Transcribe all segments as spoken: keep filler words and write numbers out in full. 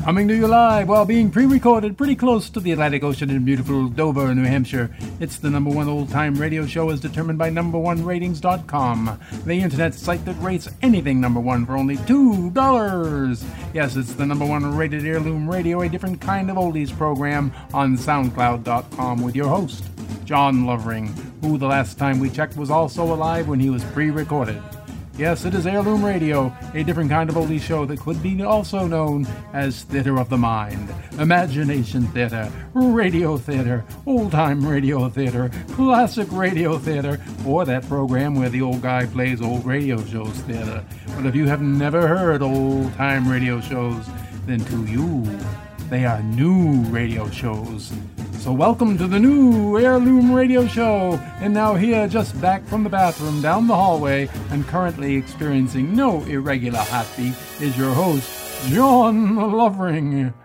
Coming to you live while being pre-recorded pretty close to the Atlantic Ocean in beautiful Dover, New Hampshire. It's the number one old-time radio show as determined by number one ratings dot com, the internet site that rates anything number one for only two dollars. Yes, it's the number one rated Heirloom Radio, a different kind of oldies program on soundcloud dot com with your host, John Lovering, who the last time we checked was also alive when he was pre-recorded. Yes, it is Heirloom Radio, a different kind of oldie show that could be also known as Theater of the Mind, Imagination Theater, Radio Theater, Old-Time Radio Theater, Classic Radio Theater, or that program where the old guy plays old radio shows theater. But if you have never heard old-time radio shows, then to you, they are new radio shows. So welcome to the new Heirloom Radio Show. And now here, just back from the bathroom down the hallway and currently experiencing no irregular heartbeat, is your host, John Lovering.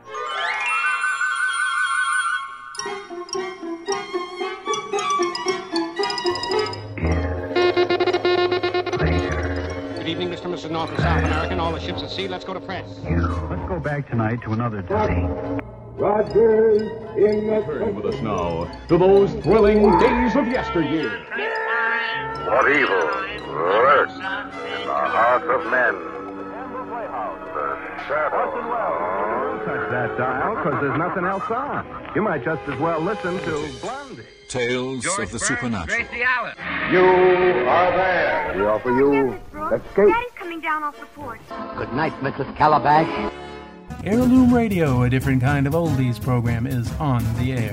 Good evening, Mister and Missus North and South American, all the ships at sea. Let's go to press. Let's go back tonight to another day. Rogers in the... Turn with us now to those thrilling days of yesteryear. What evil lurks in the hearts of men? The shadow. Don't touch that dial, because there's nothing else on. You might just as well listen to Blondie. Tales George of the Burns, supernatural. Gracie Allen. You are there. We offer you escape. Daddy's coming down off the porch. Good night, Missus Calabash. Heirloom Radio, a different kind of oldies program, is on the air.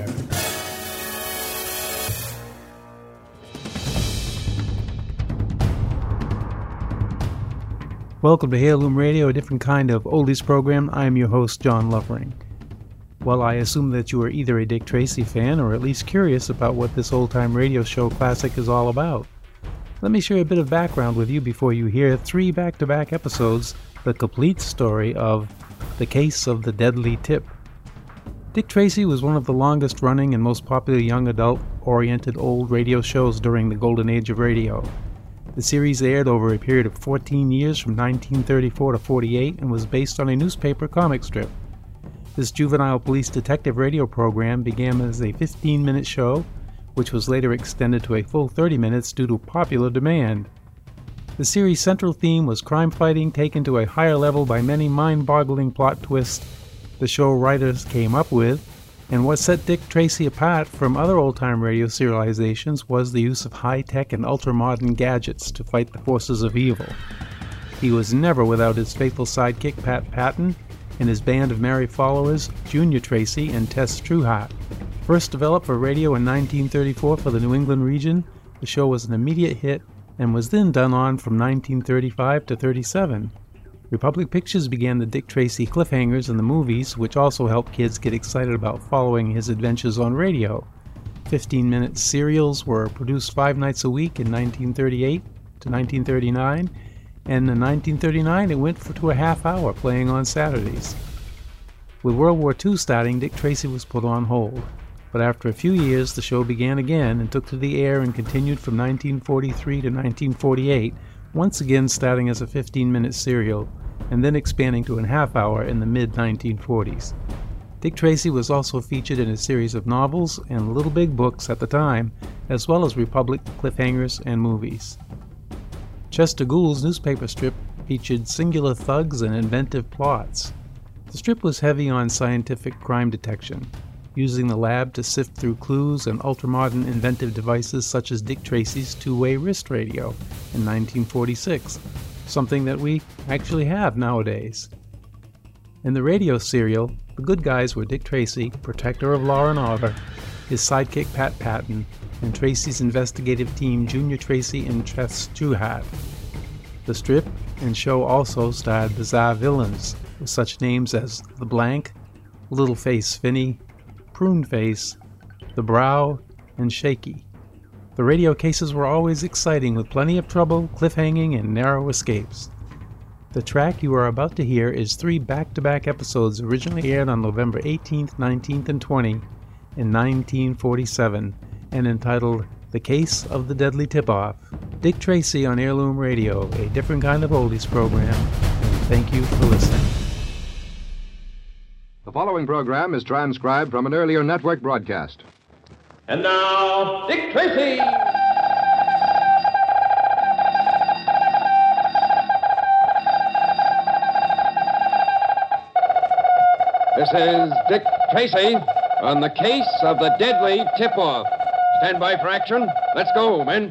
Welcome to Heirloom Radio, a different kind of oldies program. I am your host, John Lovering. Well, I assume that you are either a Dick Tracy fan or at least curious about what this old-time radio show classic is all about. Let me share a bit of background with you before you hear three back-to-back episodes, the complete story of The Case of the Deadly Tip. Dick Tracy was one of the longest running and most popular young adult-oriented old radio shows during the golden age of radio. The series aired over a period of fourteen years from nineteen thirty-four to forty-eight and was based on a newspaper comic strip. This juvenile police detective radio program began as a fifteen-minute show, which was later extended to a full thirty minutes due to popular demand. The series' central theme was crime fighting taken to a higher level by many mind-boggling plot twists the show writers came up with, and what set Dick Tracy apart from other old-time radio serializations was the use of high-tech and ultra-modern gadgets to fight the forces of evil. He was never without his faithful sidekick Pat Patton and his band of merry followers, Junior Tracy and Tess Trueheart. First developed for radio in nineteen thirty-four for the New England region, the show was an immediate hit and was then done on from nineteen thirty-five to thirty-seven. Republic Pictures began the Dick Tracy cliffhangers in the movies, which also helped kids get excited about following his adventures on radio. fifteen-minute serials were produced five nights a week in nineteen thirty-eight to nineteen thirty-nine, and in nineteen thirty-nine it went for to a half hour, playing on Saturdays. With World War Two starting, Dick Tracy was put on hold. But after a few years, the show began again and took to the air and continued from nineteen forty-three to nineteen forty-eight, once again starting as a fifteen-minute serial, and then expanding to a half hour in the mid nineteen forties. Dick Tracy was also featured in a series of novels and Little Big books at the time, as well as Republic cliffhangers and movies. Chester Gould's newspaper strip featured singular thugs and inventive plots. The strip was heavy on scientific crime detection, using the lab to sift through clues and ultramodern inventive devices such as Dick Tracy's two-way wrist radio in nineteen forty-six, something that we actually have nowadays. In the radio serial, the good guys were Dick Tracy, protector of law and order, his sidekick Pat Patton, and Tracy's investigative team Junior Tracy and Tess Trueheart. The strip and show also starred bizarre villains with such names as The Blank, Little Face Finney, Prune Face, The Brow, and Shaky. The radio cases were always exciting with plenty of trouble, cliffhanging, and narrow escapes. The track you are about to hear is three back-to-back episodes originally aired on November eighteenth, nineteenth, and twentieth in nineteen forty-seven and entitled The Case of the Deadly Tip-Off. Dick Tracy on Heirloom Radio, a different kind of oldies program. Thank you for listening. The following program is transcribed from an earlier network broadcast. And now, Dick Tracy! This is Dick Tracy on the case of the deadly tip-off. Stand by for action. Let's go, men.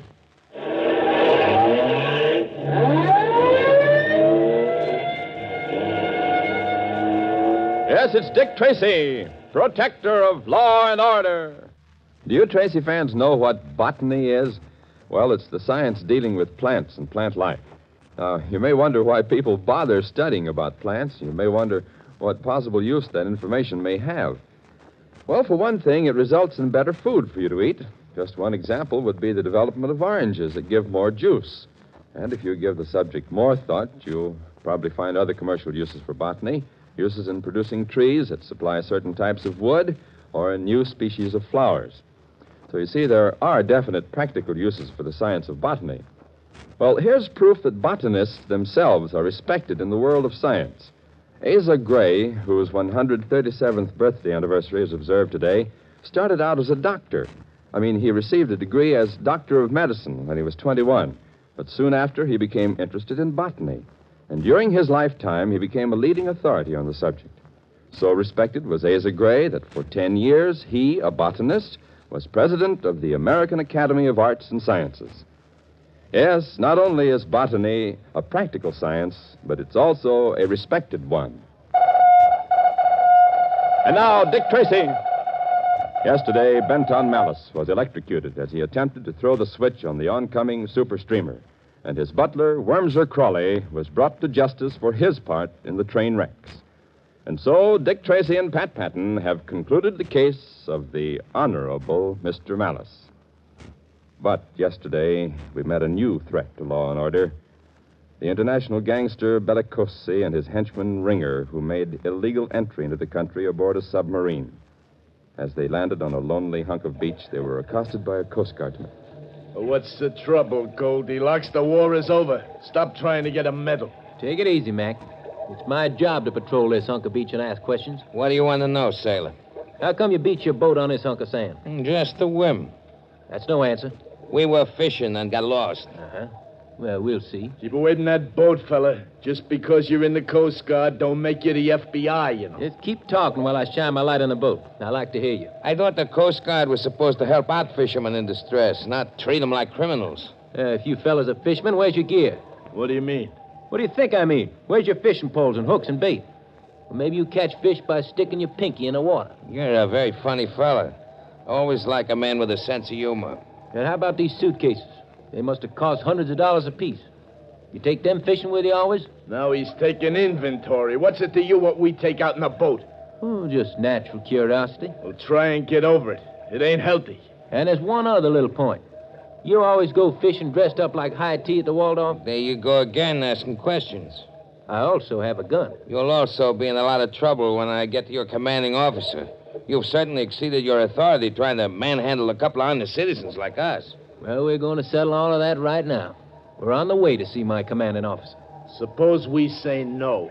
Yes, it's Dick Tracy, protector of law and order. Do you Tracy fans know what botany is? Well, it's the science dealing with plants and plant life. Now, you may wonder why people bother studying about plants. You may wonder what possible use that information may have. Well, for one thing, it results in better food for you to eat. Just one example would be the development of oranges that give more juice. And if you give the subject more thought, you'll probably find other commercial uses for botany, uses in producing trees that supply certain types of wood or in new species of flowers. So you see, there are definite practical uses for the science of botany. Well, here's proof that botanists themselves are respected in the world of science. Asa Gray, whose one hundred thirty-seventh birthday anniversary is observed today, started out as a doctor. I mean, he received a degree as Doctor of Medicine when he was twenty-one, but soon after he became interested in botany. And during his lifetime, he became a leading authority on the subject. So respected was Asa Gray that for ten years, he, a botanist, was president of the American Academy of Arts and Sciences. Yes, not only is botany a practical science, but it's also a respected one. And now, Dick Tracy. Yesterday, Benton Malice was electrocuted as he attempted to throw the switch on the oncoming super streamer, and his butler, Wormser Crawley, was brought to justice for his part in the train wrecks. And so, Dick Tracy and Pat Patton have concluded the case of the Honorable Mister Malice. But yesterday, we met a new threat to law and order. The international gangster Bellicosi and his henchman Ringer, who made illegal entry into the country aboard a submarine. As they landed on a lonely hunk of beach, they were accosted by a Coast Guardsman. What's the trouble, Goldilocks? The war is over. Stop trying to get a medal. Take it easy, Mac. It's my job to patrol this hunk of beach and ask questions. What do you want to know, sailor? How come you beat your boat on this hunk of sand? Just a whim. That's no answer. We were fishing and got lost. Uh-huh. Well, we'll see. Keep away from that boat, fella. Just because you're in the Coast Guard don't make you the F B I, you know. Just keep talking while I shine my light on the boat. I like to hear you. I thought the Coast Guard was supposed to help out fishermen in distress, not treat them like criminals. Uh, if you fellas are fishermen, where's your gear? What do you mean? What do you think I mean? Where's your fishing poles and hooks and bait? Or maybe you catch fish by sticking your pinky in the water. You're a very funny fella. Always like a man with a sense of humor. And how about these suitcases? They must have cost hundreds of dollars apiece. You take them fishing with you always? Now he's taking inventory. What's it to you what we take out in the boat? Oh, just natural curiosity. Well, try and get over it. It ain't healthy. And there's one other little point. You always go fishing dressed up like high tea at the Waldorf? There you go again, asking questions. I also have a gun. You'll also be in a lot of trouble when I get to your commanding officer. You've certainly exceeded your authority trying to manhandle a couple of honest citizens like us. Well, we're going to settle all of that right now. We're on the way to see my commanding officer. Suppose we say no.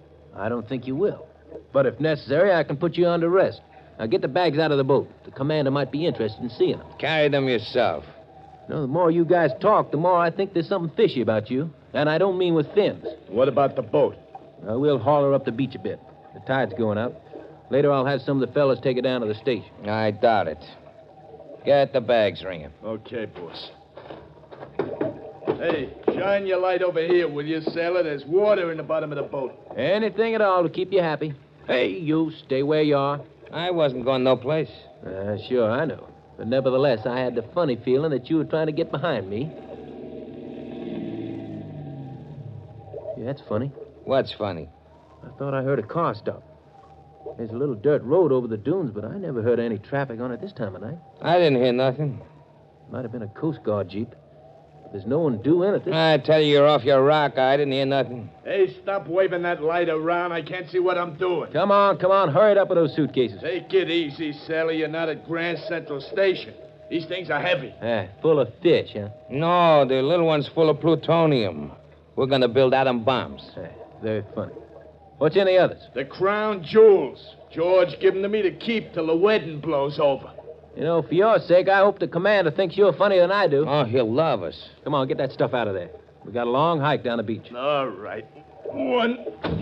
I don't think you will. But if necessary, I can put you under arrest. Now, get the bags out of the boat. The commander might be interested in seeing them. Carry them yourself. You know, the more you guys talk, the more I think there's something fishy about you. And I don't mean with fins. What about the boat? Uh, we'll haul her up the beach a bit. The tide's going out. Later, I'll have some of the fellas take her down to the station. I doubt it. Get the bags, Ringer. Okay, boss. Hey, shine your light over here, will you, sailor? There's water in the bottom of the boat. Anything at all to keep you happy. Hey, you, stay where you are. I wasn't going no place. Uh, sure, I know. But nevertheless, I had the funny feeling that you were trying to get behind me. Yeah, that's funny. What's funny? I thought I heard a car stop. There's a little dirt road over the dunes, but I never heard any traffic on it this time of night. I didn't hear nothing. Might have been a Coast Guard jeep. But there's no one due in it this I tell you, you're off your rock. I didn't hear nothing. Hey, stop waving that light around. I can't see what I'm doing. Come on, come on. Hurry it up with those suitcases. Take it easy, sailor. You're not at Grand Central Station. These things are heavy. Ah, full of fish, huh? No, the little one's full of plutonium. We're going to build atom bombs. Ah, very funny. What's in the others? The crown jewels. George give them to me to keep till the wedding blows over. You know, for your sake, I hope the commander thinks you're funnier than I do. Oh, he'll love us. Come on, get that stuff out of there. We got a long hike down the beach. All right. One,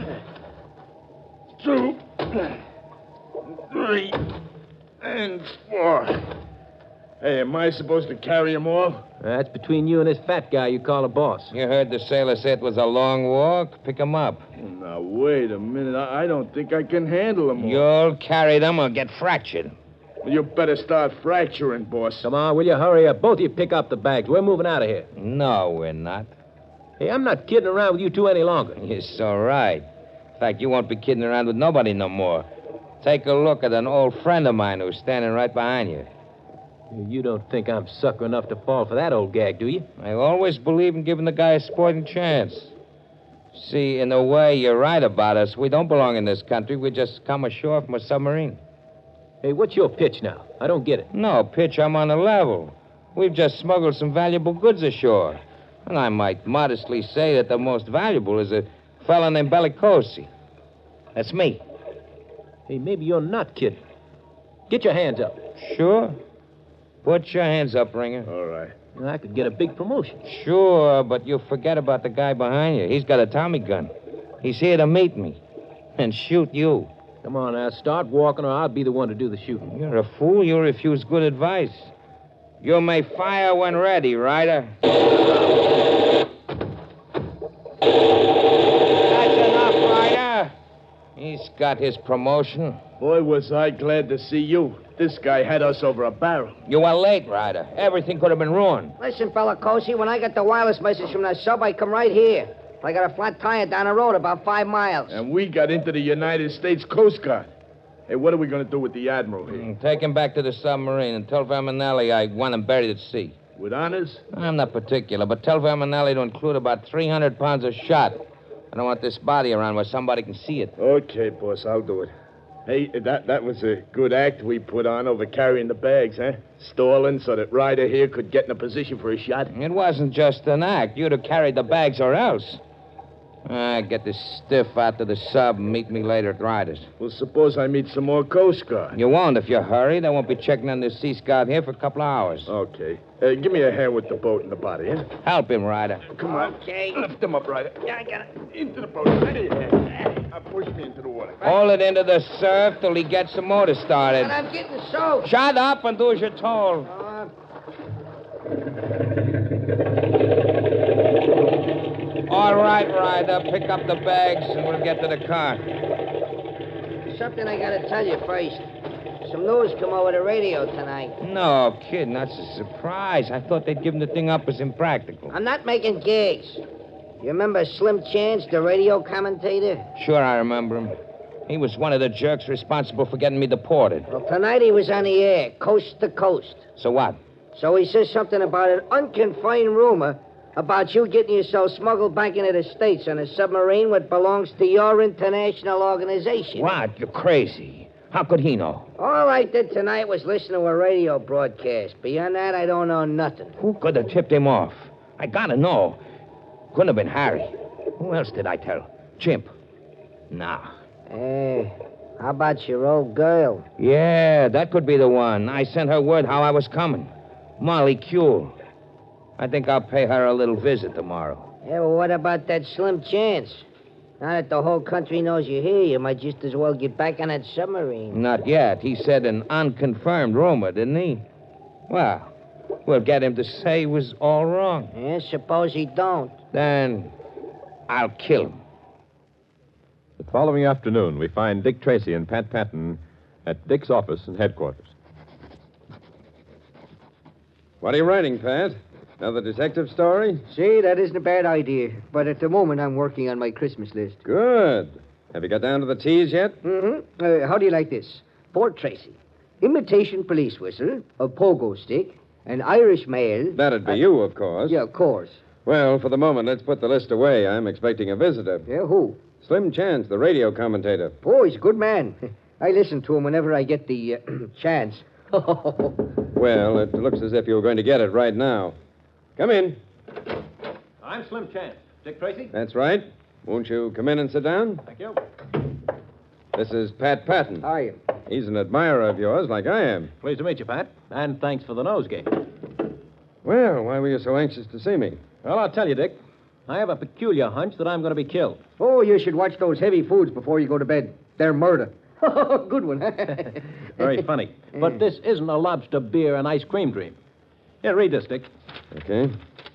two, three, and four. Hey, am I supposed to carry them all? That's between you and this fat guy you call a boss. You heard the sailor say it was a long walk? Pick 'em up. Now, wait a minute. I I don't think I can handle them all. You'll carry them or get fractured. You better start fracturing, boss. Come on, will you hurry up? Both of you pick up the bags. We're moving out of here. No, we're not. Hey, I'm not kidding around with you two any longer. You're so right. In fact, you won't be kidding around with nobody no more. Take a look at an old friend of mine who's standing right behind you. You don't think I'm sucker enough to fall for that old gag, do you? I always believe in giving the guy a sporting chance. See, in a way, you're right about us. We don't belong in this country. We just come ashore from a submarine. Hey, what's your pitch now? I don't get it. No, pitch, I'm on the level. We've just smuggled some valuable goods ashore. And I might modestly say that the most valuable is a fellow named Bellicosi. That's me. Hey, maybe you're not kidding. Get your hands up. Sure. Put your hands up, Ringer. All right. I could get a big promotion. Sure, but you forget about the guy behind you. He's got a Tommy gun. He's here to meet me and shoot you. Come on now, start walking or I'll be the one to do the shooting. You're a fool. You refuse good advice. You may fire when ready, Ryder. That's enough, Ryder. He's got his promotion. Boy, was I glad to see you. This guy had us over a barrel. You were late, Ryder. Everything could have been ruined. Listen, Bellicosi, when I got the wireless message from that sub, I come right here. I got a flat tire down the road about five miles. And we got into the United States Coast Guard. Hey, what are we going to do with the Admiral here? Mm, take him back to the submarine and tell Verminelli I want him buried at sea. With honors? I'm not particular, but tell Verminelli to include about three hundred pounds of shot. I don't want this body around where somebody can see it. Okay, boss, I'll do it. Hey, that, that was a good act we put on over carrying the bags, huh? Stalling so that Ryder here could get in a position for a shot. It wasn't just an act. You'd have carried the bags or else. Ah, get this stiff out to the sub and meet me later at Ryder's. Well, suppose I meet some more Coast Guard. You won't if you hurry. They won't be checking on this Sea Scout here for a couple of hours. Okay. Uh, give me a hand with the boat and the body, huh? Help him, Ryder. Come on. Okay. Lift him up, Ryder. Yeah, I got it. Into the boat. Ready? Uh, push me into the water. Hold it into the surf till he gets the motor started. But I'm getting soaked. Shut up and do as you're told. Uh, All right, Ryder. Pick up the bags and we'll get to the car. something I gotta tell you first. Some news come over the radio tonight. No, kid, that's a surprise. I thought they'd given the thing up as impractical. I'm not making gigs. You remember Slim Chance, the radio commentator? Sure, I remember him. He was one of the jerks responsible for getting me deported. Well, tonight he was on the air, coast to coast. So what? So he says something about an unconfirmed rumor about you getting yourself smuggled back into the States on a submarine that belongs to your international organization. What? You're crazy. How could he know? All I did tonight was listen to a radio broadcast. Beyond that, I don't know nothing. Who could have tipped him off? I gotta know. Couldn't have been Harry. Who else did I tell? Chimp. Nah. Hey, how about your old girl? Yeah, that could be the one. I sent her word how I was coming. Molly Kuehl. I think I'll pay her a little visit tomorrow. Yeah, well, what about that Slim Chance? Now that the whole country knows you're here, you might just as well get back on that submarine. Not yet. He said an unconfirmed rumor, didn't he? Well, we'll get him to say he was all wrong. Yeah, suppose he don't. Then I'll kill him. The following afternoon, we find Dick Tracy and Pat Patton at Dick's office in headquarters. What are you writing, Pat? Another detective story? See, that isn't a bad idea. But at the moment, I'm working on my Christmas list. Good. Have you got down to the T's yet? Mm-hmm. Uh, how do you like this? Port Tracy. Imitation police whistle, a pogo stick, an Irish mail. That'd be uh, you, of course. Yeah, of course. Well, for the moment, let's put the list away. I'm expecting a visitor. Yeah, who? Slim Chance, the radio commentator. Oh, he's a good man. I listen to him whenever I get the uh, chance. Well, it looks as if you were going to get it right now. Come in. I'm Slim Chance. Dick Tracy? That's right. Won't you come in and sit down? Thank you. This is Pat Patton. How are you? He's an admirer of yours, like I am. Pleased to meet you, Pat. And thanks for the nosegay. Well, why were you so anxious to see me? Well, I'll tell you, Dick. I have a peculiar hunch that I'm going to be killed. Oh, you should watch those heavy foods before you go to bed. They're murder. Good one. Very funny. But this isn't a lobster beer and ice cream dream. Here, read this, Dick. Okay.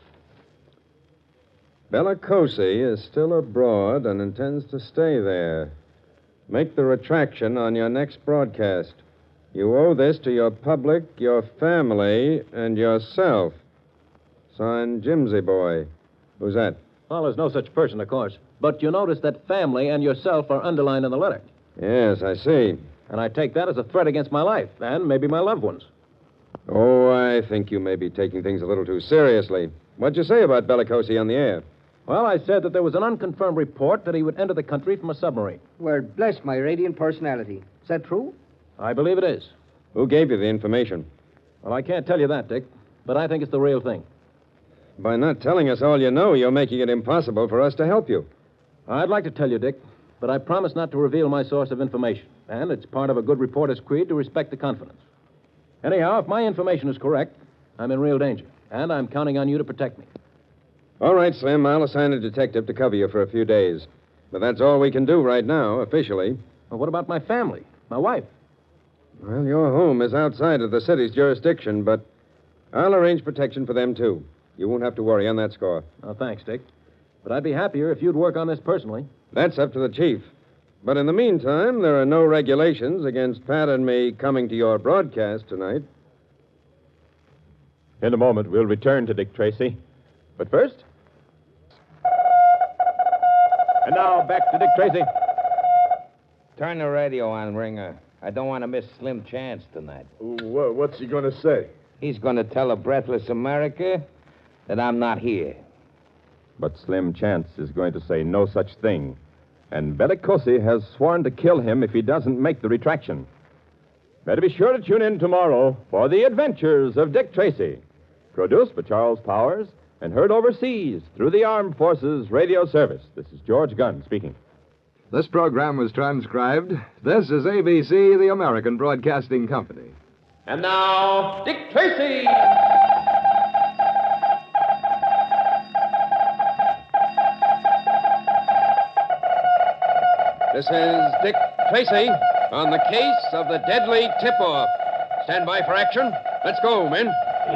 Bellicosi is still abroad and intends to stay there. Make the retraction on your next broadcast. You owe this to your public, your family, and yourself. Signed, Jimsy Boy. Who's that? Well, there's no such person, of course. But you notice that family and yourself are underlined in the letter. Yes, I see. And I take that as a threat against my life and maybe my loved ones. Oh, I think you may be taking things a little too seriously. What'd you say about Bellicosi on the air? Well, I said that there was an unconfirmed report that he would enter the country from a submarine. Well, bless my radiant personality. Is that true? I believe it is. Who gave you the information? Well, I can't tell you that, Dick, but I think it's the real thing. By not telling us all you know, you're making it impossible for us to help you. I'd like to tell you, Dick, but I promise not to reveal my source of information. And it's part of a good reporter's creed to respect the confidence. Anyhow, if my information is correct, I'm in real danger, and I'm counting on you to protect me. All right, Slim, I'll assign a detective to cover you for a few days. But that's all we can do right now, officially. Well, what about my family, my wife? Well, your home is outside of the city's jurisdiction, but I'll arrange protection for them, too. You won't have to worry on that score. Oh, thanks, Dick. But I'd be happier if you'd work on this personally. That's up to the chief. But in the meantime, there are no regulations against Pat and me coming to your broadcast tonight. In a moment, we'll return to Dick Tracy. But first... And now, back to Dick Tracy. Turn the radio on, Ringer. I don't want to miss Slim Chance tonight. Ooh, what's he going to say? He's going to tell a breathless America that I'm not here. But Slim Chance is going to say no such thing. And Bellicosi has sworn to kill him if he doesn't make the retraction. Better be sure to tune in tomorrow for The Adventures of Dick Tracy, produced by Charles Powers and heard overseas through the Armed Forces Radio Service. This is George Gunn speaking. This program was transcribed. This is A B C, the American Broadcasting Company. And now, Dick Tracy! This is Dick Tracy on the case of the deadly tip-off. Stand by for action. Let's go, men.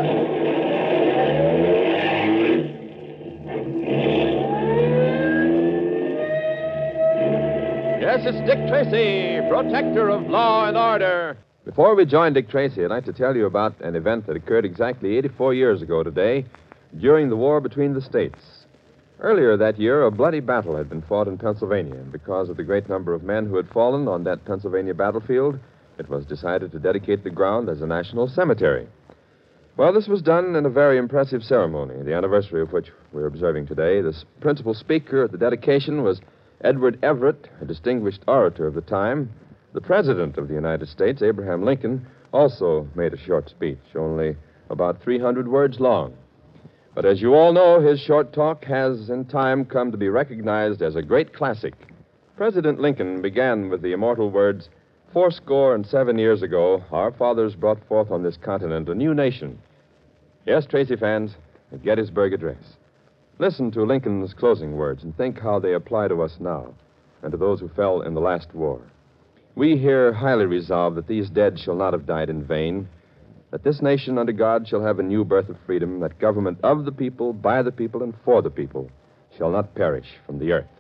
Yes, it's Dick Tracy, protector of law and order. Before we join Dick Tracy, I'd like to tell you about an event that occurred exactly eighty-four years ago today during the war between the states. Earlier that year, a bloody battle had been fought in Pennsylvania, and because of the great number of men who had fallen on that Pennsylvania battlefield, it was decided to dedicate the ground as a national cemetery. Well, this was done in a very impressive ceremony, the anniversary of which we're observing today. The principal speaker at the dedication was Edward Everett, a distinguished orator of the time. The President of the United States, Abraham Lincoln, also made a short speech, only about three hundred words long. But as you all know, his short talk has in time come to be recognized as a great classic. President Lincoln began with the immortal words, "Fourscore and seven years ago, our fathers brought forth on this continent a new nation." Yes, Tracy fans, a Gettysburg Address. Listen to Lincoln's closing words and think how they apply to us now and to those who fell in the last war. We here highly resolve that these dead shall not have died in vain, that this nation under God shall have a new birth of freedom, that government of the people, by the people, and for the people shall not perish from the earth.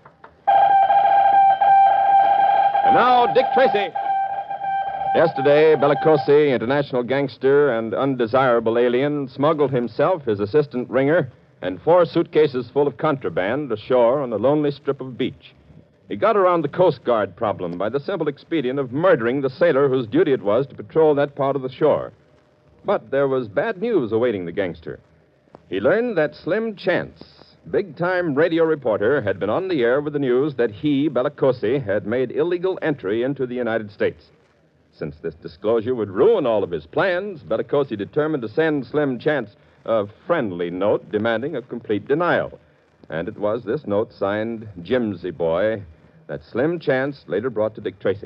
And now, Dick Tracy. Yesterday, Bellicosi, international gangster and undesirable alien, smuggled himself, his assistant Ringer, and four suitcases full of contraband ashore on a lonely strip of beach. He got around the Coast Guard problem by the simple expedient of murdering the sailor whose duty it was to patrol that part of the shore. But there was bad news awaiting the gangster. He learned that Slim Chance, big-time radio reporter, had been on the air with the news that he, Bellicosi, had made illegal entry into the United States. Since this disclosure would ruin all of his plans, Bellicosi determined to send Slim Chance a friendly note demanding a complete denial. And it was this note signed Jimsy Boy that Slim Chance later brought to Dick Tracy.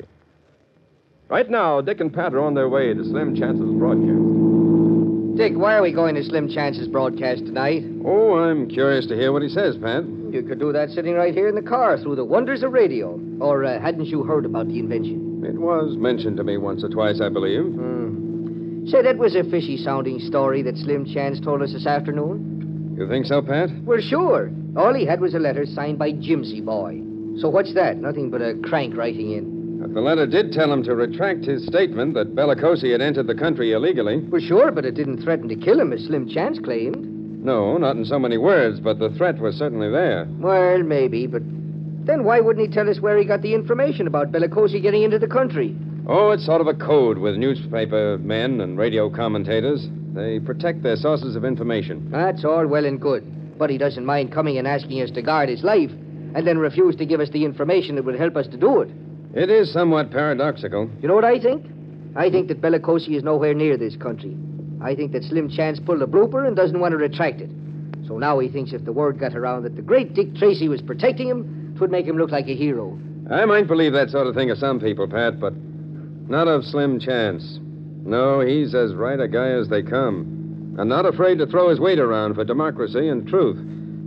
Right now, Dick and Pat are on their way to Slim Chance's broadcast. Dick, why are we going to Slim Chance's broadcast tonight? Oh, I'm curious to hear what he says, Pat. You could do that sitting right here in the car through the wonders of radio. Or uh, hadn't you heard about the invention? It was mentioned to me once or twice, I believe. Hmm. Say, that was a fishy-sounding story that Slim Chance told us this afternoon. You think so, Pat? Well, sure. All he had was a letter signed by Jimsy Boy. So what's that? Nothing but a crank writing in. But the letter did tell him to retract his statement that Bellicosi had entered the country illegally. Well, sure, but it didn't threaten to kill him, as Slim Chance claimed. No, not in so many words, but the threat was certainly there. Well, maybe, but then why wouldn't he tell us where he got the information about Bellicosi getting into the country? Oh, it's sort of a code with newspaper men and radio commentators. They protect their sources of information. That's all well and good. But he doesn't mind coming and asking us to guard his life, and then refuse to give us the information that would help us to do it. It is somewhat paradoxical. You know what I think? I think that Bellicosi is nowhere near this country. I think that Slim Chance pulled a blooper and doesn't want to retract it. So now he thinks if the word got around that the great Dick Tracy was protecting him, it would make him look like a hero. I might believe that sort of thing of some people, Pat, but not of Slim Chance. No, he's as right a guy as they come, and not afraid to throw his weight around for democracy and truth.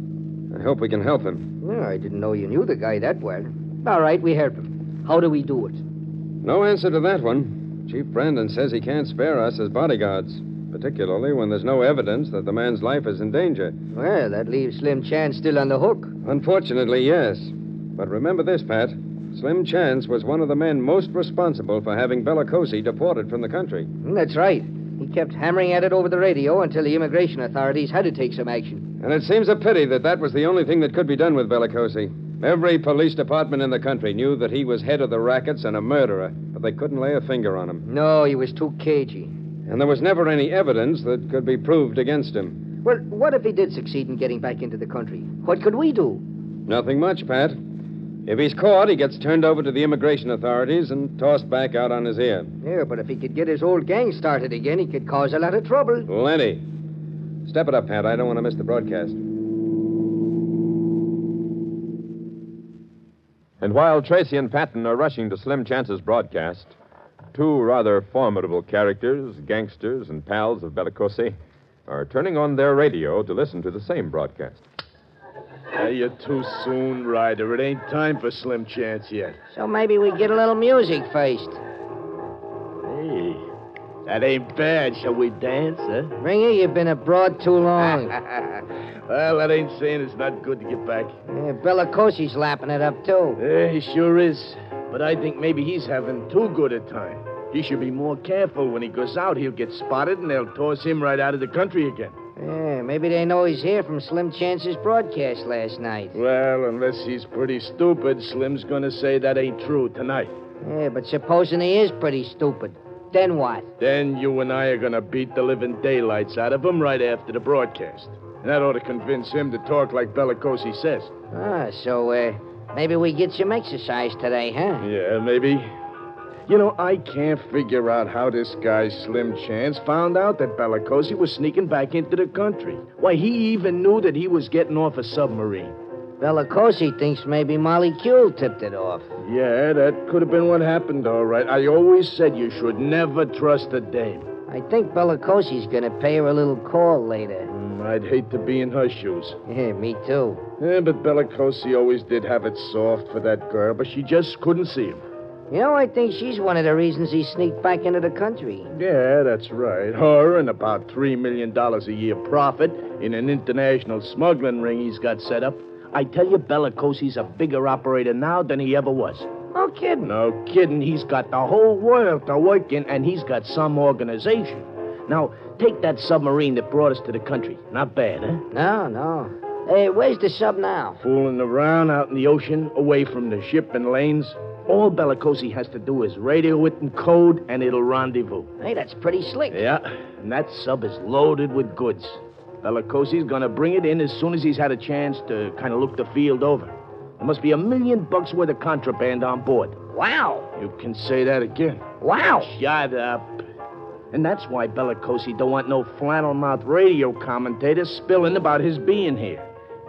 I hope we can help him. Well, I didn't know you knew the guy that well. All right, we help him. How do we do it? No answer to that one. Chief Brandon says he can't spare us as bodyguards, particularly when there's no evidence that the man's life is in danger. Well, that leaves Slim Chance still on the hook. Unfortunately, yes. But remember this, Pat. Slim Chance was one of the men most responsible for having Bellicosi deported from the country. That's right. He kept hammering at it over the radio until the immigration authorities had to take some action. And it seems a pity that that was the only thing that could be done with Bellicosi. Every police department in the country knew that he was head of the rackets and a murderer, but they couldn't lay a finger on him. No, he was too cagey. And there was never any evidence that could be proved against him. Well, what if he did succeed in getting back into the country? What could we do? Nothing much, Pat. If he's caught, he gets turned over to the immigration authorities and tossed back out on his ear. Yeah, but if he could get his old gang started again, he could cause a lot of trouble. Plenty. Step it up, Pat. I don't want to miss the broadcast. And while Tracy and Patton are rushing to Slim Chance's broadcast, two rather formidable characters, gangsters and pals of Bellicosi, are turning on their radio to listen to the same broadcast. Hey, you're too soon, Ryder. It ain't time for Slim Chance yet. So maybe we get a little music first. Hey, that ain't bad. Shall we dance, huh? Ringer, you've been abroad too long. Well, that ain't saying it's not good to get back. Yeah, Bellicosi's lapping it up, too. Yeah, he sure is. But I think maybe he's having too good a time. He should be more careful. When he goes out, he'll get spotted, and they'll toss him right out of the country again. Yeah, maybe they know he's here from Slim Chance's broadcast last night. Well, unless he's pretty stupid, Slim's gonna say that ain't true tonight. Yeah, but supposing he is pretty stupid, then what? Then you and I are gonna beat the living daylights out of him right after the broadcast. And that ought to convince him to talk like Bellicosi says. Ah, so, uh, maybe we get some exercise today, huh? Yeah, maybe. You know, I can't figure out how this guy Slim Chance found out that Bellicosi was sneaking back into the country. Why, he even knew that he was getting off a submarine. Bellicosi thinks maybe Molly Kuehl tipped it off. Yeah, that could have been what happened, all right. I always said you should never trust a dame. I think Bellicosi's gonna pay her a little call later. Mm, I'd hate to be in her shoes. Yeah, me too. Yeah, but Bellicosi always did have it soft for that girl, but she just couldn't see him. You know, I think she's one of the reasons he sneaked back into the country. Yeah, that's right. Her and about three million dollars a year profit in an international smuggling ring he's got set up. I tell you, Bellicosi's a bigger operator now than he ever was. No kidding. No kidding. He's got the whole world to work in, and he's got some organization. Now, take that submarine that brought us to the country. Not bad, huh? No, no. Hey, where's the sub now? Fooling around out in the ocean, away from the ship and lanes. All Bellicosi has to do is radio it in code, and it'll rendezvous. Hey, that's pretty slick. Yeah, and that sub is loaded with goods. Bellicosi's gonna bring it in as soon as he's had a chance to kind of look the field over. There must be a million bucks worth of contraband on board. Wow. You can say that again. Wow. Shut up. And that's why Bellicosi don't want no flannel-mouthed radio commentators spilling about his being here.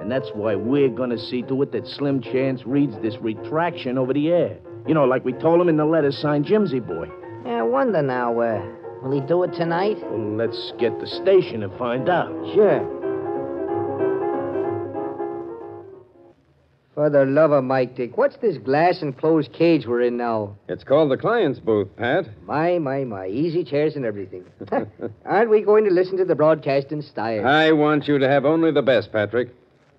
And that's why we're gonna see to it that Slim Chance reads this retraction over the air. You know, like we told him in the letter signed Jimsy Boy. Yeah, I wonder now, uh, will he do it tonight? Well, let's get the station and find out. Sure. For the love of Mike, Dick, what's this glass enclosed cage we're in now? It's called the client's booth, Pat. My, my, my. Easy chairs and everything. Aren't we going to listen to the broadcast in style? I want you to have only the best, Patrick.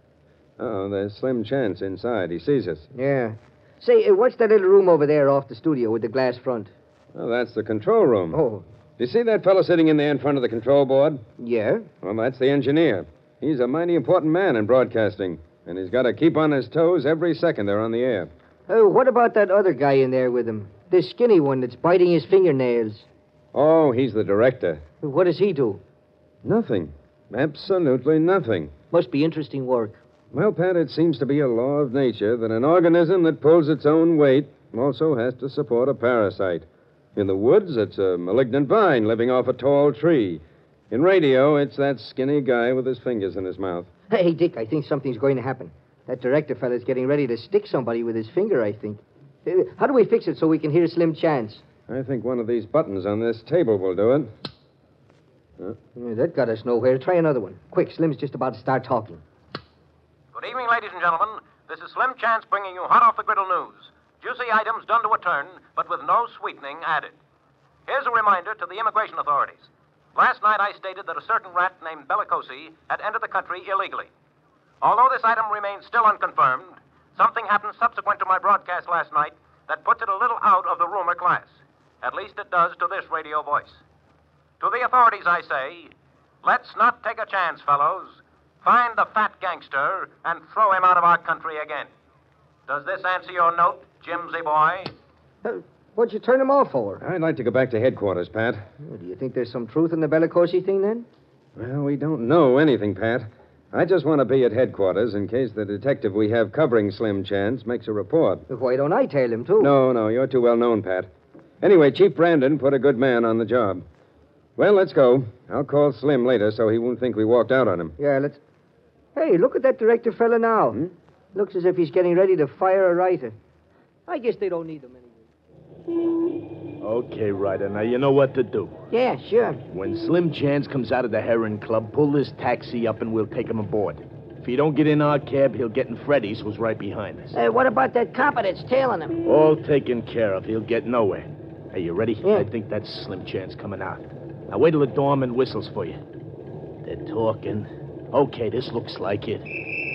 Oh, there's Slim Chance inside. He sees us. Yeah. Say, uh, what's that little room over there off the studio with the glass front? Oh, that's the control room. Oh. Do you see that fellow sitting in there in front of the control board? Yeah. Well, that's the engineer. He's a mighty important man in broadcasting, and he's got to keep on his toes every second they're on the air. Oh, what about that other guy in there with him? This skinny one that's biting his fingernails. Oh, he's the director. What does he do? Nothing. Absolutely nothing. Must be interesting work. Well, Pat, it seems to be a law of nature that an organism that pulls its own weight also has to support a parasite. In the woods, it's a malignant vine living off a tall tree. In radio, it's that skinny guy with his fingers in his mouth. Hey, Dick, I think something's going to happen. That director fella's getting ready to stick somebody with his finger, I think. Uh, How do we fix it so we can hear Slim Chance? I think one of these buttons on this table will do it. Huh? Yeah, that got us nowhere. Try another one. Quick, Slim's just about to start talking. Good evening, ladies and gentlemen. This is Slim Chance bringing you hot off the griddle news. Juicy items done to a turn, but with no sweetening added. Here's a reminder to the immigration authorities. Last night I stated that a certain rat named Bellicosi had entered the country illegally. Although this item remains still unconfirmed, something happened subsequent to my broadcast last night that puts it a little out of the rumor class. At least it does to this radio voice. To the authorities, I say, let's not take a chance, fellows. Find the fat gangster and throw him out of our country again. Does this answer your note, Jimsy boy? Uh, what'd you turn him off for? I'd like to go back to headquarters, Pat. Oh, do you think there's some truth in the Bellicosi thing, then? Well, we don't know anything, Pat. I just want to be at headquarters in case the detective we have covering Slim Chance makes a report. Why don't I tail him, too? No, no, you're too well known, Pat. Anyway, Chief Brandon put a good man on the job. Well, let's go. I'll call Slim later so he won't think we walked out on him. Yeah, let's... Hey, look at that director fella now. Hmm? Looks as if he's getting ready to fire a writer. I guess they don't need him anyway. Okay, Ryder. Now you know what to do. Yeah, sure. When Slim Chance comes out of the Heron Club, pull this taxi up and we'll take him aboard. If he don't get in our cab, he'll get in Freddy's, who's right behind us. Hey, what about that copper that's tailing him? All taken care of. He'll get nowhere. Hey, you ready? Yeah. I think that's Slim Chance coming out. Now wait till the doorman whistles for you. They're talking. Okay, this looks like it.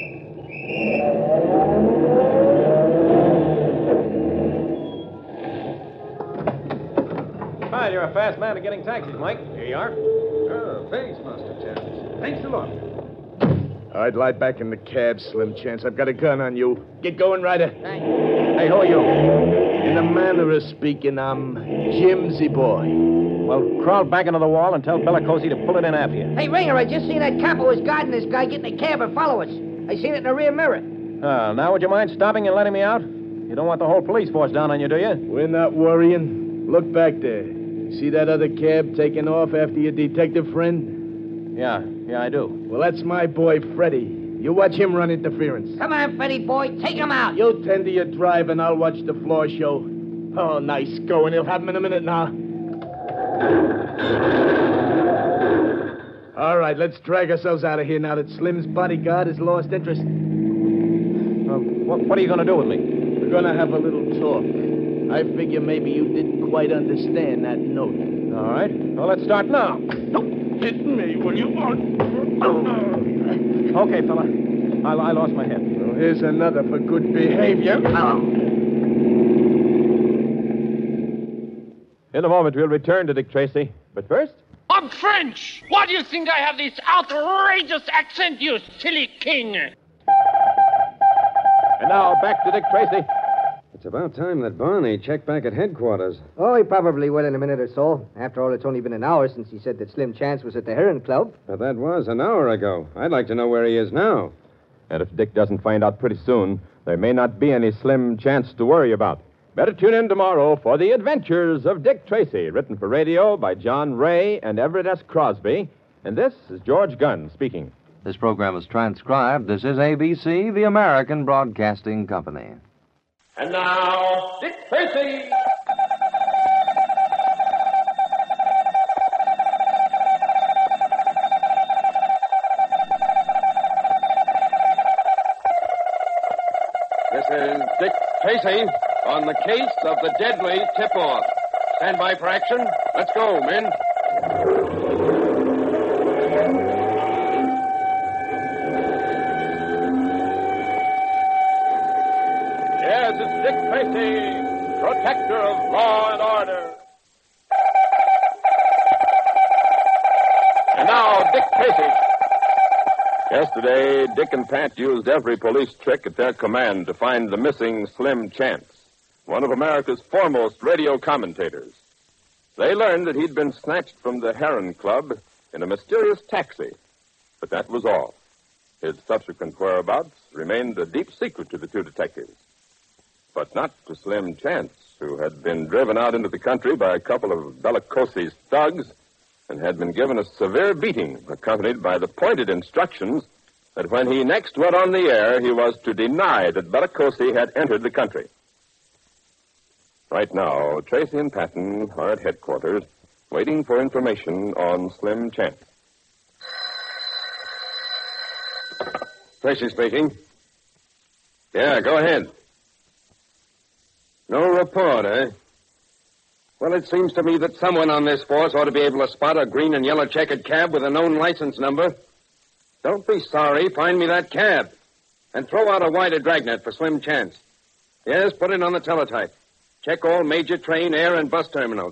Well, you're a fast man at getting taxis, Mike. Here you are. Oh, thanks, Master Chance. Thanks a lot. All right, lie back in the cab, Slim Chance. I've got a gun on you. Get going, Ryder. Thanks. Hey, who are you? In a manner of speaking, I'm Jimsy Boy. Well, crawl back into the wall and tell Bellicosi to pull it in after you. Hey, Ringer, I just seen that cop who was guarding this guy get in the cab and follow us. I seen it in the rear mirror. Uh, now would you mind stopping and letting me out? You don't want the whole police force down on you, do you? We're not worrying. Look back there. See that other cab taking off after your detective friend? Yeah, yeah, I do. Well, that's my boy, Freddie. You watch him run interference. Come on, Freddy boy, take him out. You tend to your drive and I'll watch the floor show. Oh, nice going. He'll have him in a minute now. All right, let's drag ourselves out of here now that Slim's bodyguard has lost interest. Well, what, what are you going to do with me? We're going to have a little talk. I figure maybe you didn't quite understand that note. All right. Well, let's start now. Don't hit me when you want. Okay, fella. I, I lost my head. Well, here's another for good behavior. In a moment, we'll return to Dick Tracy. But first... I'm French! Why do you think I have this outrageous accent, you silly king? And now, back to Dick Tracy. It's about time that Barney checked back at headquarters. Oh, he probably will in a minute or so. After all, it's only been an hour since he said that Slim Chance was at the Heron Club. But that was an hour ago. I'd like to know where he is now. And if Dick doesn't find out pretty soon, there may not be any Slim Chance to worry about. Better tune in tomorrow for The Adventures of Dick Tracy, written for radio by John Ray and Everett S. Crosby. And this is George Gunn speaking. This program is transcribed. This is A B C, the American Broadcasting Company. And now, Dick Tracy! This is Dick Tracy on the case of the deadly tip-off. Stand by for action. Let's go, men. Yes, it's Dick Tracy, protector of law and order. And now, Dick Tracy. Yesterday, Dick and Pat used every police trick at their command to find the missing Slim Chance, one of America's foremost radio commentators. They learned that he'd been snatched from the Heron Club in a mysterious taxi, but that was all. His subsequent whereabouts remained a deep secret to the two detectives. But not to Slim Chance, who had been driven out into the country by a couple of Bellicosi's thugs and had been given a severe beating, accompanied by the pointed instructions that when he next went on the air, he was to deny that Bellicosi had entered the country. Right now, Tracy and Patton are at headquarters, waiting for information on Slim Chance. Tracy speaking. Yeah, go ahead. No report, eh? Well, it seems to me that someone on this force ought to be able to spot a green and yellow checkered cab with a known license number. Don't be sorry. Find me that cab. And throw out a wider dragnet for Slim Chance. Yes, put it on the teletype. Check all major train, air, and bus terminals.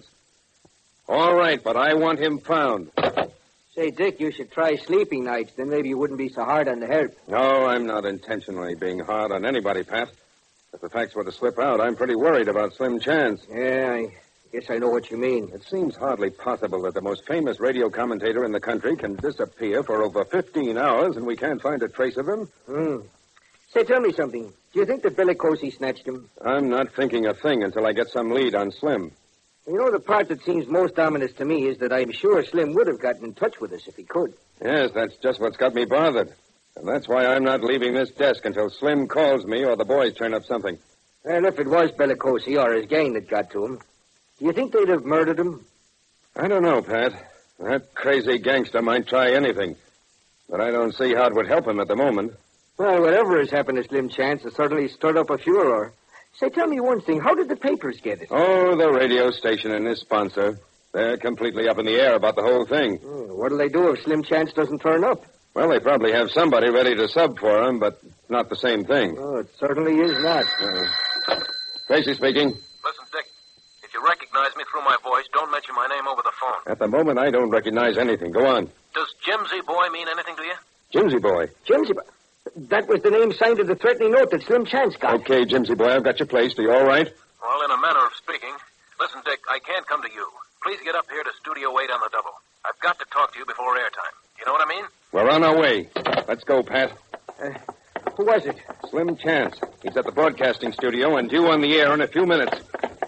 All right, but I want him found. Say, Dick, you should try sleeping nights. Then maybe you wouldn't be so hard on the help. No, I'm not intentionally being hard on anybody, Pat. If the facts were to slip out, I'm pretty worried about Slim Chance. Yeah, I guess I know what you mean. It seems hardly possible that the most famous radio commentator in the country can disappear for over fifteen hours and we can't find a trace of him. Hmm. Say, tell me something. Do you think that Bellicosi snatched him? I'm not thinking a thing until I get some lead on Slim. You know, the part that seems most ominous to me is that I'm sure Slim would have gotten in touch with us if he could. Yes, that's just what's got me bothered. And that's why I'm not leaving this desk until Slim calls me or the boys turn up something. And if it was Bellicosi or his gang that got to him, do you think they'd have murdered him? I don't know, Pat. That crazy gangster might try anything. But I don't see how it would help him at the moment. Well, whatever has happened to Slim Chance has certainly stirred up a furor. Say, tell me one thing. How did the papers get it? Oh, the radio station and his sponsor. They're completely up in the air about the whole thing. Oh, what'll they do if Slim Chance doesn't turn up? Well, they probably have somebody ready to sub for him, but it's not the same thing. Oh, it certainly is not. Uh, Tracy speaking. Listen, Dick. If you recognize me through my voice, don't mention my name over the phone. At the moment, I don't recognize anything. Go on. Does Jimsy Boy mean anything to you? Jimsy Boy. Jimsy Boy? That was the name signed to the threatening note that Slim Chance got. Okay, Jimsy Boy, I've got your place. Are you all right? Well, in a manner of speaking. Listen, Dick, I can't come to you. Please get up here to Studio eight on the double. I've got to talk to you before airtime. You know what I mean? We're on our way. Let's go, Pat. Uh, who was it? Slim Chance. He's at the broadcasting studio and due on the air in a few minutes.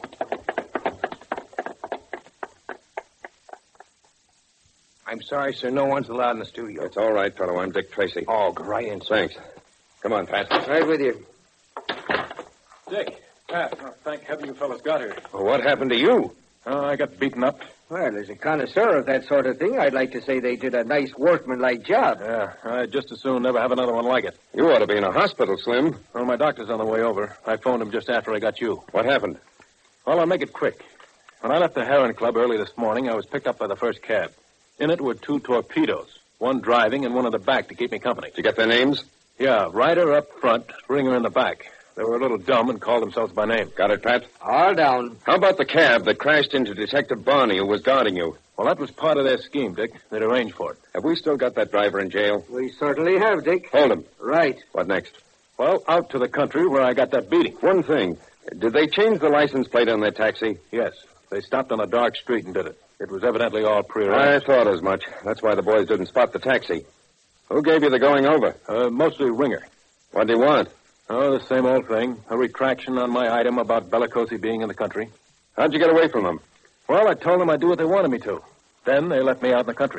I'm sorry, sir. No one's allowed in the studio. It's all right, fellow. I'm Dick Tracy. Oh, go right in, sir. Thanks. Come on, Pat. Right with you. Dick, Pat, oh, thank heaven you fellas got here. Well, what happened to you? Oh, I got beaten up. Well, as a connoisseur of that sort of thing, I'd like to say they did a nice workmanlike job. Yeah, I'd just as soon never have another one like it. You ought to be in a hospital, Slim. Well, my doctor's on the way over. I phoned him just after I got you. What happened? Well, I'll make it quick. When I left the Heron Club early this morning, I was picked up by the first cab. In it were two torpedoes, one driving and one in the back to keep me company. Did you get their names? Yeah, Ryder up front, Ringer in the back. They were a little dumb and called themselves by name. Got it, Pat? All down. How about the cab that crashed into Detective Barney, who was guarding you? Well, that was part of their scheme, Dick. They'd arranged for it. Have we still got that driver in jail? We certainly have, Dick. Hold him. Right. What next? Well, out to the country where I got that beating. One thing. Did they change the license plate on their taxi? Yes. They stopped on a dark street and did it. It was evidently all I prearranged. thought as much. That's why the boys didn't spot the taxi. Who gave you the going over? Uh, mostly Ringer. What do you want? Oh, the same old thing. A retraction on my item about Bellicosi being in the country. How'd you get away from them? Well, I told them I'd do what they wanted me to. Then they let me out in the country.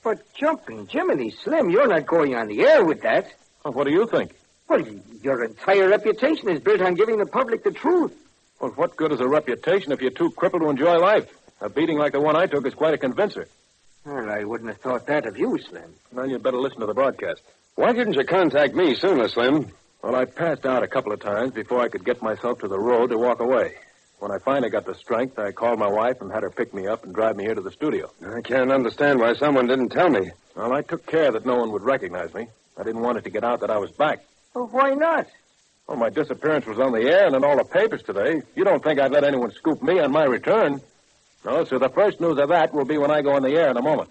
But jumping Jiminy, Slim, you're not going on the air with that. Well, what do you think? Well, your entire reputation is built on giving the public the truth. Well, what good is a reputation if you're too crippled to enjoy life? A beating like the one I took is quite a convincer. Well, I wouldn't have thought that of you, Slim. Well, you'd better listen to the broadcast. Why didn't you contact me sooner, Slim? Well, I passed out a couple of times before I could get myself to the road to walk away. When I finally got the strength, I called my wife and had her pick me up and drive me here to the studio. I can't understand why someone didn't tell me. Well, I took care that no one would recognize me. I didn't want it to get out that I was back. Well, why not? Well, my disappearance was on the air and in all the papers today. You don't think I'd let anyone scoop me on my return? No, so the first news of that will be when I go on the air in a moment.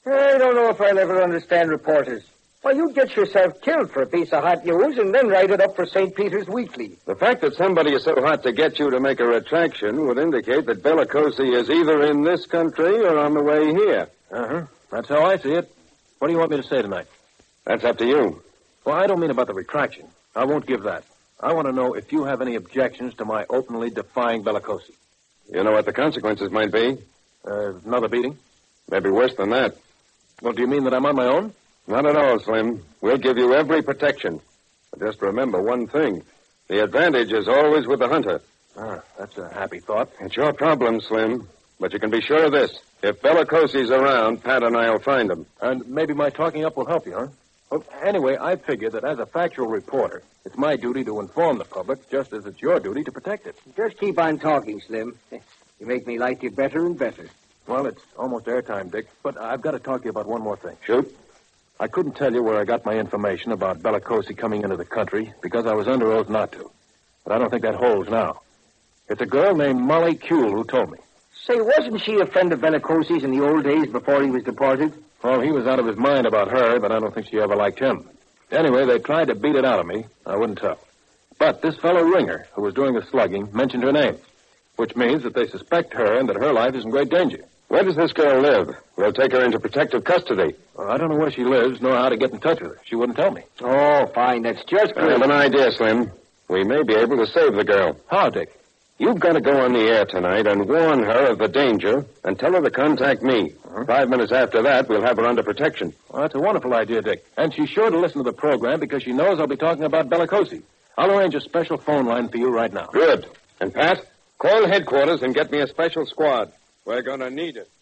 I don't know if I'll ever understand reporters. Why, you get yourself killed for a piece of hot news and then write it up for Saint Peter's Weekly. The fact that somebody is so hot to get you to make a retraction would indicate that Bellicosi is either in this country or on the way here. Uh-huh. That's how I see it. What do you want me to say tonight? That's up to you. Well, I don't mean about the retraction. I won't give that. I want to know if you have any objections to my openly defying Bellicosi. You know what the consequences might be? Uh, another beating? Maybe worse than that. Well, do you mean that I'm on my own? Not at all, Slim. We'll give you every protection. But just remember one thing. The advantage is always with the hunter. Ah, that's a happy thought. It's your problem, Slim. But you can be sure of this. If Bellicosi's around, Pat and I'll find him. And maybe my talking up will help you, huh? Well, anyway, I figure that as a factual reporter, it's my duty to inform the public, just as it's your duty to protect it. Just keep on talking, Slim. You make me like you better and better. Well, it's almost airtime, Dick, but I've got to talk to you about one more thing. Shoot. I couldn't tell you where I got my information about Bellicosi coming into the country because I was under oath not to. But I don't think that holds now. It's a girl named Molly Kuehl who told me. Say, wasn't she a friend of Bellicosi's in the old days before he was deported? Well, he was out of his mind about her, but I don't think she ever liked him. Anyway, they tried to beat it out of me. I wouldn't tell. But this fellow Ringer, who was doing the slugging, mentioned her name, which means that they suspect her and that her life is in great danger. Where does this girl live? We'll take her into protective custody. Well, I don't know where she lives, nor how to get in touch with her. She wouldn't tell me. Oh, fine. That's just I great. have an idea, Slim. We may be able to save the girl. How, Dick? You've got to go on the air tonight and warn her of the danger and tell her to contact me. Uh-huh. Five minutes after that, we'll have her under protection. Well, that's a wonderful idea, Dick. And she's sure to listen to the program because she knows I'll be talking about Bellicosi. I'll arrange a special phone line for you right now. Good. And, Pat, call headquarters and get me a special squad. We're going to need it.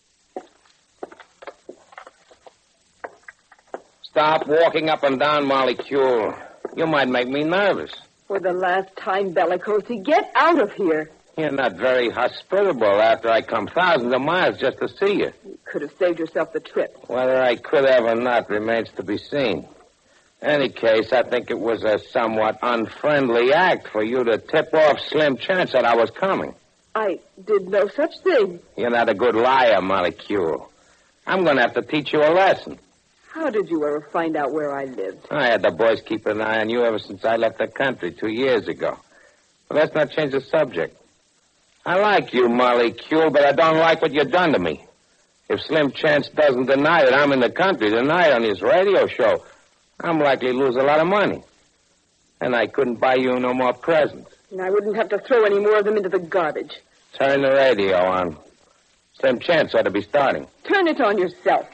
Stop walking up and down, Molly Kuehl. You might make me nervous. For the last time, Bellicosi, get out of here. You're not very hospitable after I come thousands of miles just to see you. You could have saved yourself the trip. Whether I could have or not remains to be seen. In any case, I think it was a somewhat unfriendly act for you to tip off Slim Chance that I was coming. I did no such thing. You're not a good liar, Molly Kuehl. I'm going to have to teach you a lesson. How did you ever find out where I lived? I had the boys keep an eye on you ever since I left the country two years ago. But let's not change the subject. I like you, Molly Kuehl, but I don't like what you've done to me. If Slim Chance doesn't deny that I'm in the country tonight on his radio show, I'm likely to lose a lot of money. And I couldn't buy you no more presents. And I wouldn't have to throw any more of them into the garbage. Turn the radio on. Slim Chance ought to be starting. Turn it on yourself.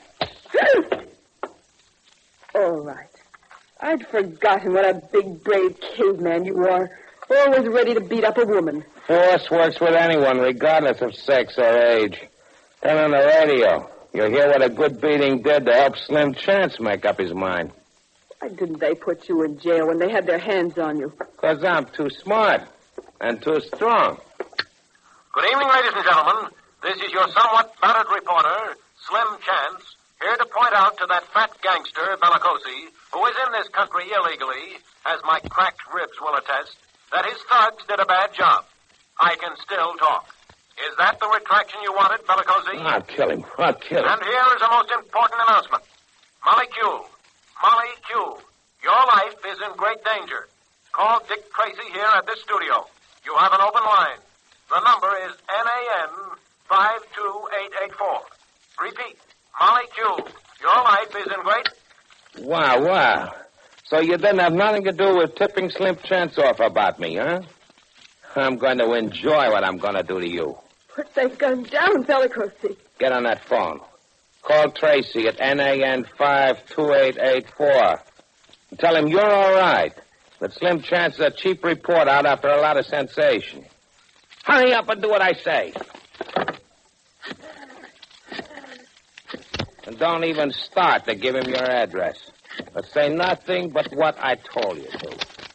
All right. I'd forgotten what a big, brave caveman you are. Always ready to beat up a woman. Force works with anyone, regardless of sex or age. Turn on the radio. You'll hear what a good beating did to help Slim Chance make up his mind. Why didn't they put you in jail when they had their hands on you? Because I'm too smart and too strong. Good evening, ladies and gentlemen. This is your somewhat battered reporter, Slim Chance, here to point out to that fat gangster, Bellicosi, who is in this country illegally, as my cracked ribs will attest, that his thugs did a bad job. I can still talk. Is that the retraction you wanted, Bellicosi? I'll kill him. I'll kill him. And here is a most important announcement. Molly Kuehl. Molly Kuehl. Your life is in great danger. Call Dick Tracy here at this studio. You have an open line. The number is N A N five two eight eight four. Repeat. Molly Kuehl. Your life is in great... Wow, wow. So you didn't have nothing to do with tipping Slim Chance off about me, huh? I'm going to enjoy what I'm going to do to you. Put that gun down, Bellicosi. Get on that phone. Call Tracy at N A N five two eight eight four. And tell him you're all right. That Slim Chance is a cheap report out after a lot of sensation. Hurry up and do what I say. And don't even start to give him your address. But say nothing but what I told you to.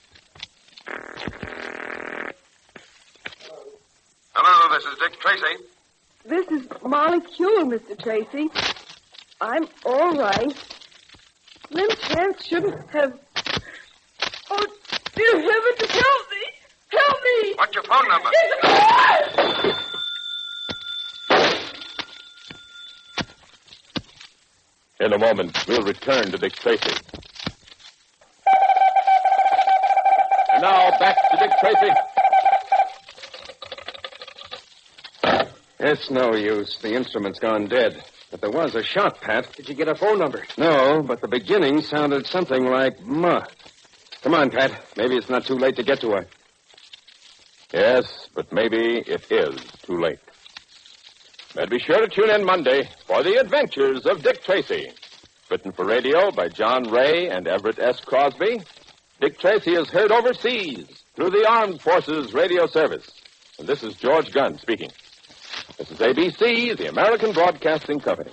Hello, this is Dick Tracy. This is Molly Kuehl, Mister Tracy. I'm all right. Slim Chance shouldn't have... Oh, dear heavens, help me! Help me! What's your phone number? In a moment, we'll return to Dick Tracy. And now, back to Dick Tracy. It's no use. The instrument's gone dead. But there was a shot, Pat. Did you get a phone number? No, but the beginning sounded something like Ma. Come on, Pat. Maybe it's not too late to get to her. Yes, but maybe it is too late. And be sure to tune in Monday for The Adventures of Dick Tracy. Written for radio by John Ray and Everett S. Crosby, Dick Tracy is heard overseas through the Armed Forces Radio Service. And this is George Gunn speaking. This is A B C, the American Broadcasting Company.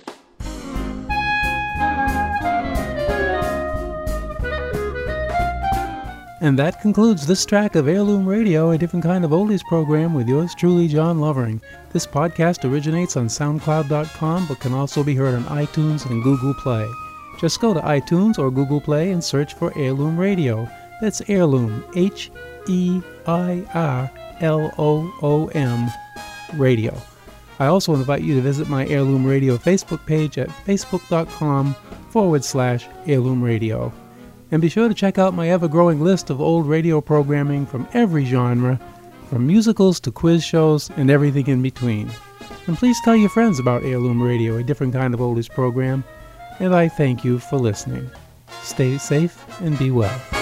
And that concludes this track of Heirloom Radio, a different kind of oldies program with yours truly, John Lovering. This podcast originates on SoundCloud dot com, but can also be heard on iTunes and Google Play. Just go to iTunes or Google Play and search for Heirloom Radio. That's Heirloom, H E I R L O O M, Radio. I also invite you to visit my Heirloom Radio Facebook page at facebook.com forward slash Heirloom Radio. And be sure to check out my ever-growing list of old radio programming from every genre, from musicals to quiz shows and everything in between. And please tell your friends about Heirloom Radio, a different kind of oldies program. And I thank you for listening. Stay safe and be well.